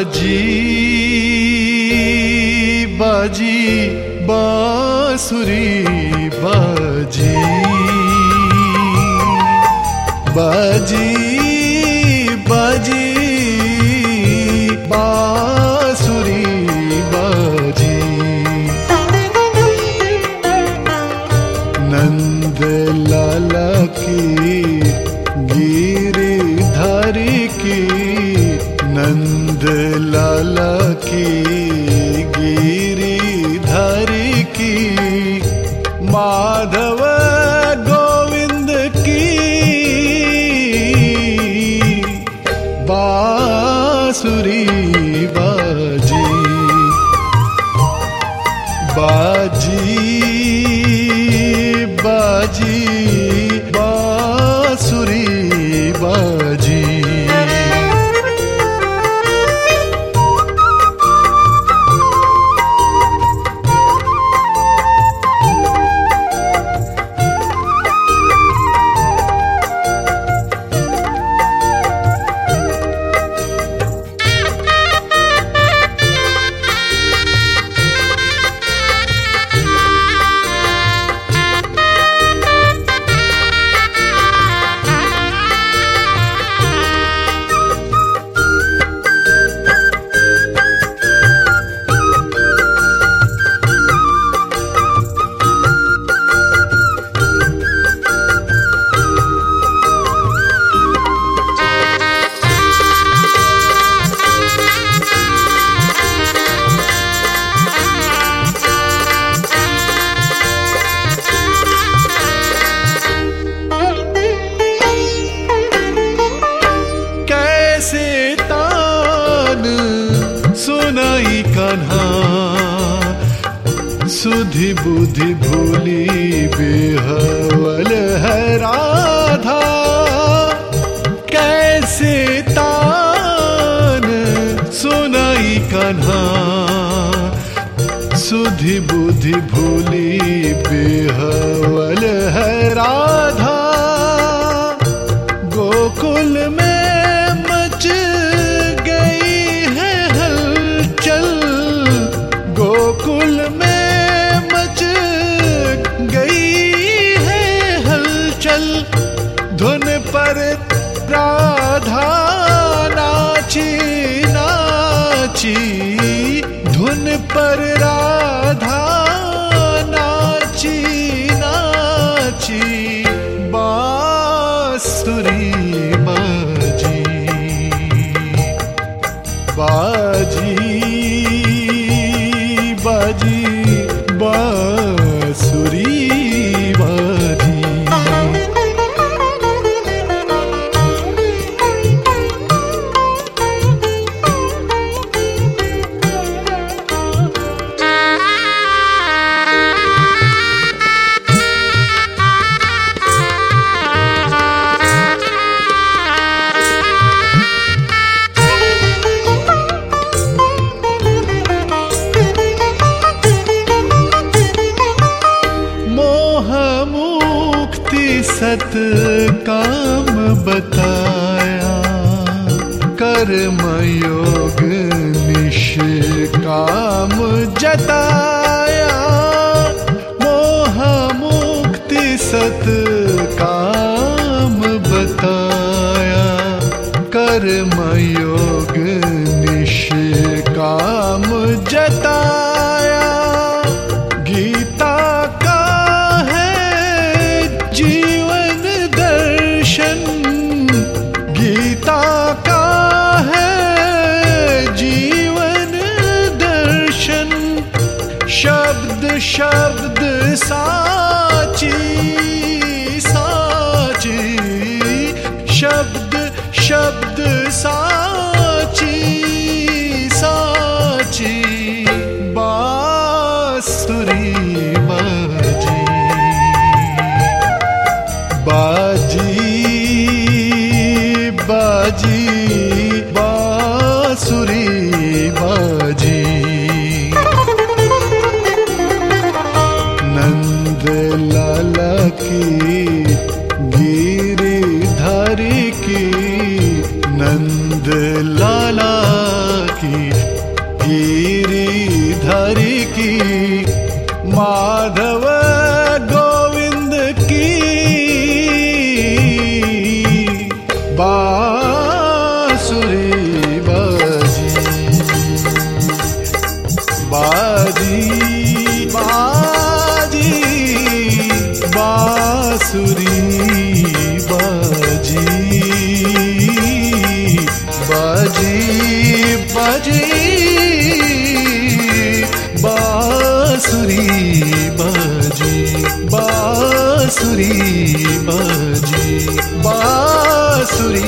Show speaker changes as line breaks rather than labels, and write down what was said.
बाजी बांसुरी बाजी, बाजी बाजी बांसुरी बाजी। नंद लाला की गिरिधारी की, नंद लाला की गिरिधारी की, माधव गोविंद की बांसुरी बाजी, बाजी बाजी बांसुरी बाजी। सुनाई कान्हा सुधि बुद्धि भूली बेहवल है राधा, कैसे तान सुनाई कान्हा सुधि बुद्धि भूली बेहवल है राधा। गोकुल में मच गोकुल में मच गई है हलचल, धुन पर राधा नाची नाची, धुन पर राधा नाची नाची, बांसुरी बाजी, बाजी बाजी बांसुरी बाजी। सत काम बताया, कर्म योग निष्काम जताया। मोह मुक्ति सत काम बताया, कर्म योग निष्काम जताया। गीता का है जीवन दर्शन, गीता का है जीवन दर्शन। शब्द शब्द साची साची, शब्द शब्द साची साची, बांसुरी बाजी, बाजी बाजी बांसुरी बाजी। नंद लाला की गिरिधारी की, नंद लाला की बाजी बाजी बाजी बांसुरी बाजी बांसुरी बाजी बांसुरी